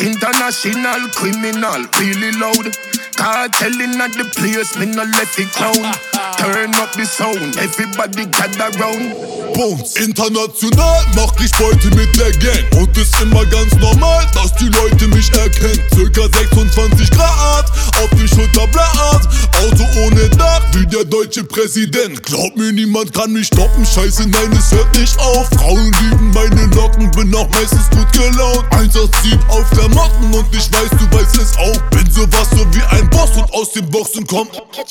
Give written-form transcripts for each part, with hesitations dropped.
International criminal, really loud. Cartelling at the place, me no left it clown. Turn up the sound, everybody gather round. Bums, international mach ich Beute mit der Gang. Und ist immer ganz normal, dass die Leute mich erkennen. Circa 26 Grad, auf die Schulter Blatt. Auto ohne Dach, wie der deutsche Präsident. Glaub mir, niemand kann mich stoppen, scheiße, nein, es hört nicht auf. Frauen lieben meine Locken, bin auch meistens gut gelaunt. 187 auf der Motten und ich weiß, du weißt es auch. Bin sowas so wie ein Boss und aus den Boxen kommt.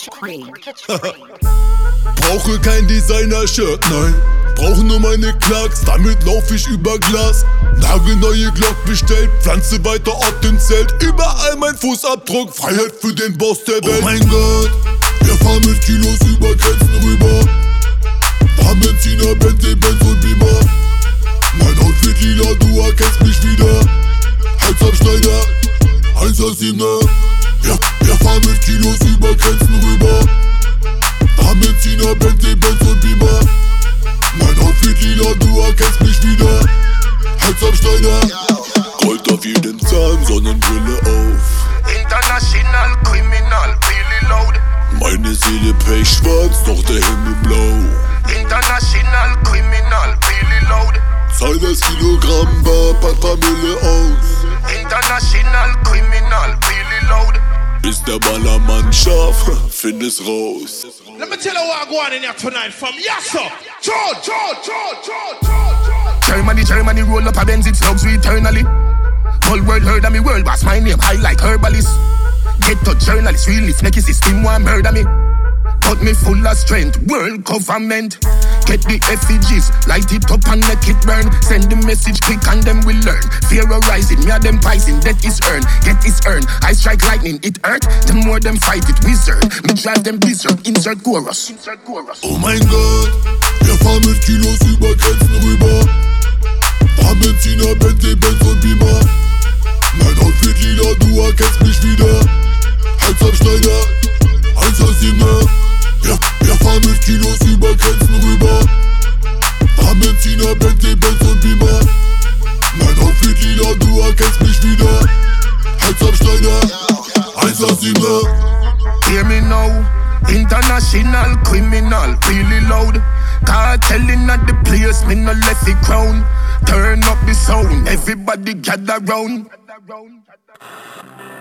Brauche kein Designer-Shirt, nein. Brauche nur meine Clarks, damit lauf ich über Glas. Nagelneue Glock bestellt, pflanze weiter auf dem Zelt. Überall mein Fußabdruck, Freiheit für den Boss der Welt. Oh mein Gott, wir fahren mit Kilos über Grenzen rüber. Fahren Benziner, Benz und Beamer. Mein Outfit lila, du erkennst mich wieder. Halsabschneider, 187er. Wir fahren mit Kilos über Grenzen rüber. Fahren Benziner, Benz und Beamer. Mein Outfit lila, du erkennst mich wieder. Halsabschneider, Gold auf jeden Zahn, Sonnenbrille auf. International criminal, really loud. Meine Seele pechschwarz, doch der Himmel blau. International criminal, really loud. Zahl das Kilogramm bar, pack paar Mille aus. International criminal, really loud. Ist der Ballermann scharf, find es raus. Let me tell you what I go on in here tonight from Yassa. Germany, roll up a Benz, it slugs eternally. Whole world heard of me, world boss, my name high like herbalist. Get to journalist, really snaky system want murder me. But me full of strength, world government. Get the effigies, light it up and let it burn. Send the message quick and them will learn. Fear arising, me a them pricing, that is earned. Get is earned, I strike lightning, it hurt. The more them fight it, wizard. Me drive them berserk, insert chorus. Oh mein Gott, wir fahren mit Kilos über Grenzen rüber. Fahren Benziner, Benz und Beamer. Mein Outfit lila, du erkennst mich wieder. Halsabschneider, 187er. Wir fahren mit Kilos über Grenzen rüber. Fahren Benziner, Benz und Beamer. Mein Outfit lila, du erkennst mich wieder. Halsabschneider, 187er. Hear me now, international criminal, really loud. Cartelling at the place, me no left it crown. Turn up the sound, everybody gather round.